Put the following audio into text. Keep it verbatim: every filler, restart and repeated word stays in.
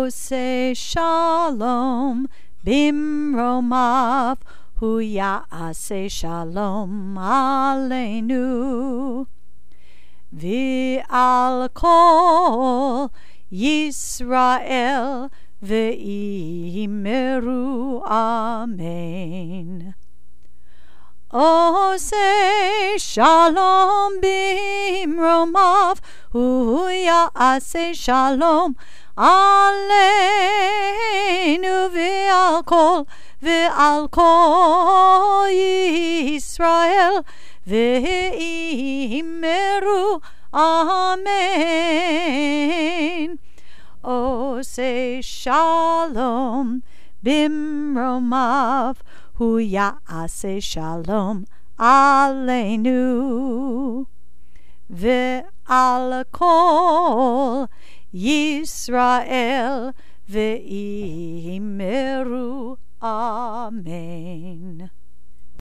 עושה שלום במרומיו, הוא יעשה שלום עלינו. ועל כל ישראל ואמרו אמן. עושה שלום במרומיו, הוא יעשה שלום עלינו. ועל כל ועל כל ישראל ואמרו אמן. עושה שלום במרומיו, הוא יעשה שלום עלינו. ועל כל ישראל ואמרו אמן.